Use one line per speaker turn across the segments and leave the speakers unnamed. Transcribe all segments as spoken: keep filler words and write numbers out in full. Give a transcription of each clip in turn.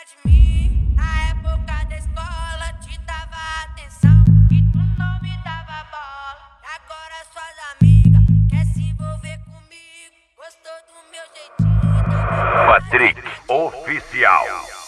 de mim. Na época da escola te dava atenção e tu não me dava bola. E agora suas amigas quer se envolver comigo. Gostou do meu jeitinho?
Patrick Oficial.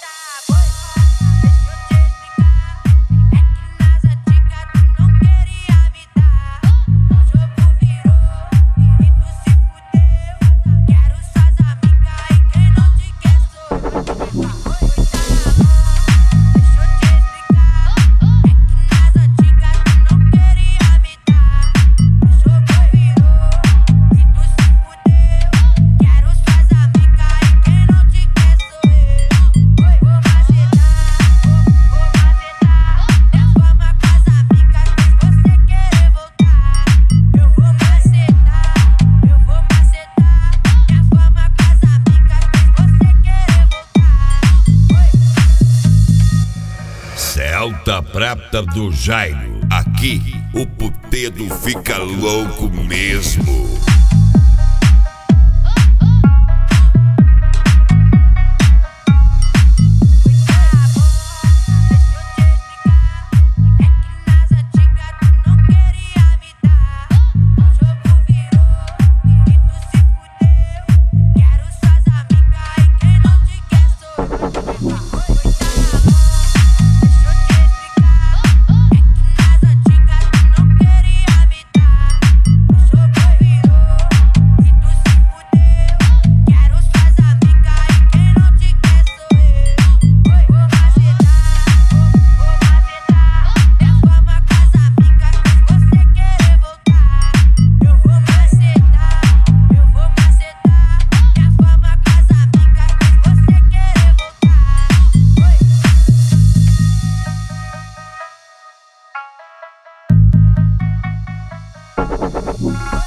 Celta Prata do Jairo, aqui o puteiro fica louco mesmo.
We'll be right back.